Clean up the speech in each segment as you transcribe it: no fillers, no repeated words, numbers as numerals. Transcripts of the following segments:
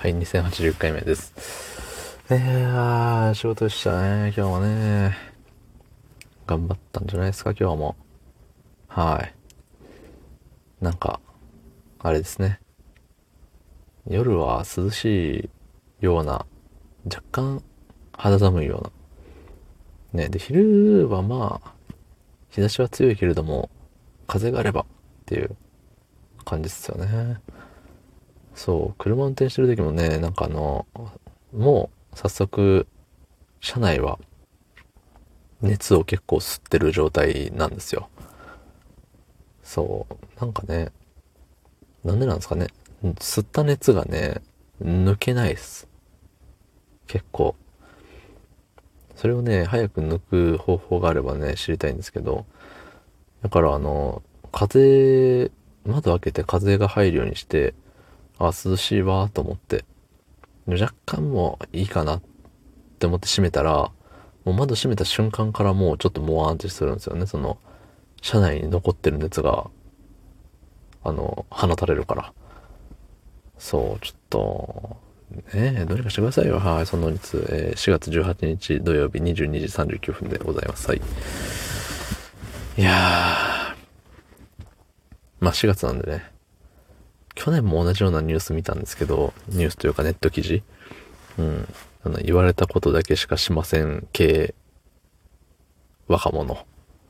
はい、2080回目です。仕事でしたね、今日もね。頑張ったんじゃないですか、今日も。はい。なんか、あれですね。夜は涼しいような、若干肌寒いような。ね、で、昼はまあ、日差しは強いけれども、風があればっていう感じですよね。そう、車運転してる時もね、もう早速、車内は熱を結構吸ってる状態なんですよ。そう、なんかね、なんでなんですかね。吸った熱がね、抜けないです。結構。それをね、早く抜く方法があればね、知りたいんですけど、だから窓開けて風が入るようにして、あ、涼しいわと思って、若干もういいかなって思って閉めたら、もう窓閉めた瞬間からもうちょっともわーんってするんですよね。車内に残ってる熱が、放たれるから。そう、ちょっと、どうにかしてくださいよ。はい、その熱、4月18日土曜日22時39分でございます。はい。いやまあ4月なんでね、去年も同じようなニュース見たんですけど、ニュースというかネット記事。うん。言われたことだけしかしません系若者。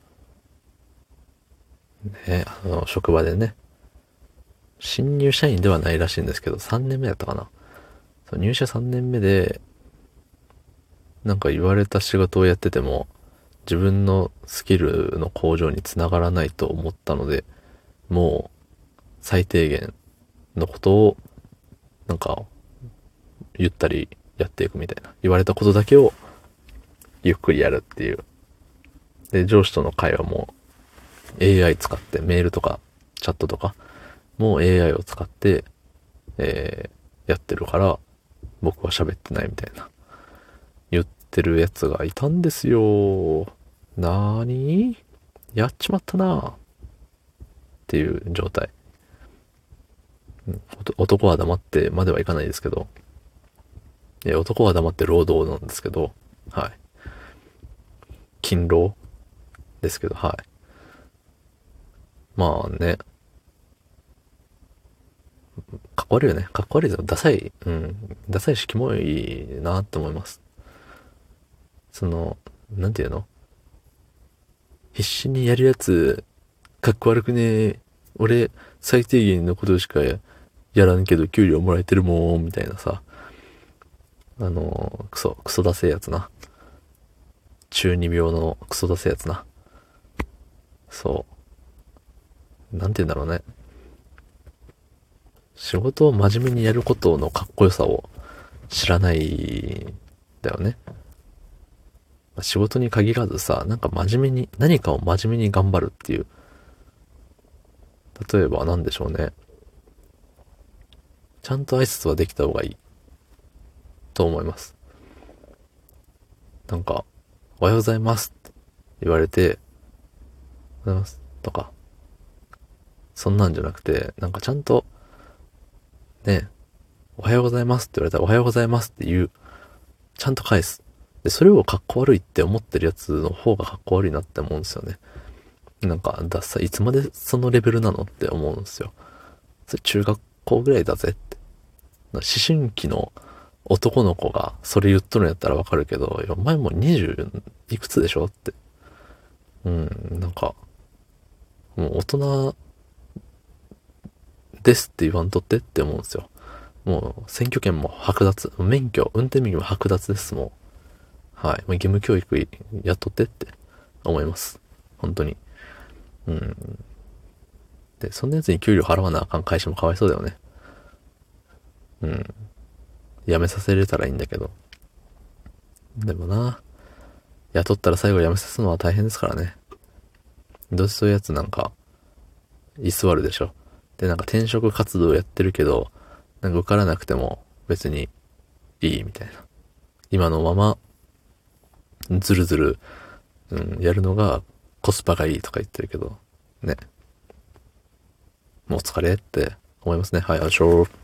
ね、職場でね、新入社員ではないらしいんですけど、3年目だったかな。そう入社3年目で、なんか言われた仕事をやってても、自分のスキルの向上につながらないと思ったので、もう最低限のことをなんか言ったりやっていくみたいな。言われたことだけをゆっくりやるっていう。で、上司との会話も AI 使ってメールとかチャットとかもう AI を使って、やってるから僕は喋ってないみたいな言ってるやつがいたんですよ。なーにやっちまったなっていう状態。男は黙ってまではいかないですけど、男は黙って労働なんですけど、はい。勤労ですけど、はい。まあね、かっこ悪いよね。かっこ悪いですよ。ダサい。うん。ダサいし、キモいなって思います。その、なんていうの必死にやるやつ、かっこ悪くね俺、最低限のことしかやらんけど、給料もらえてるもん、みたいなさ。クソ出せやつな。中二病のクソ出せやつな。そう。なんて言うんだろうね。仕事を真面目にやることのかっこよさを知らないんだよね。仕事に限らずさ、なんか真面目に、何かを真面目に頑張るっていう。例えば何でしょうね。ちゃんと挨拶はできた方がいいと思います。なんか、おはようございますって言われて、おはようございますとか、そんなんじゃなくて、なんかちゃんと、ね、おはようございますって言われたらおはようございますって言う。ちゃんと返す。で、それをかっこ悪いって思ってるやつの方がかっこ悪いなって思うんですよね。なんか、ダッサいつまでそのレベルなのって思うんですよ。それ中学校ぐらいだぜって。思春期の男の子がそれ言っとるんやったらわかるけど、いや、お前もう20いくつでしょって。うん、なんか、もう大人ですって言わんとってって思うんですよ。もう選挙権も剥奪、運転免許も剥奪ですもん。はい。もう義務教育やっとってって思います。本当に。うん。で、そんなやつに給料払わなあかん会社もかわいそうだよね。うん。辞めさせれたらいいんだけど。でもな、雇ったら最後辞めさせるのは大変ですからね。どうせそういうやつなんか、居座るでしょ。で、なんか転職活動やってるけど、なんか受からなくても別にいいみたいな。今のまま、ずるずる、やるのがコスパがいいとか言ってるけど、ね。もう疲れって思いますね。はい、あしょー。